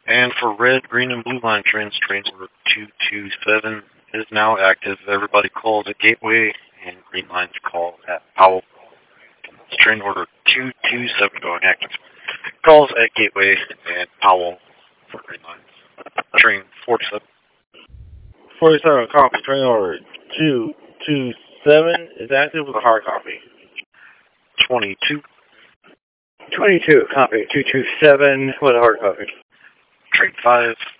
And for red, green, and blue line trains, train order 227 is now active. Everybody calls at Gateway, and green lines call at Powell. It's train order 227 going active. Calls at Gateway and Powell for green lines. Train 47. 47, copy. Train order 227 is active with a hard copy. 22. 22, copy. 227 with a hard copy. Train 5